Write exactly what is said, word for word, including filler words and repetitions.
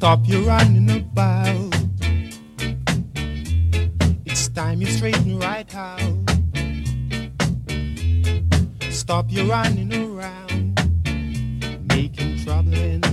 Stop your running about. It's time you straighten right out. Stop your running around, making trouble in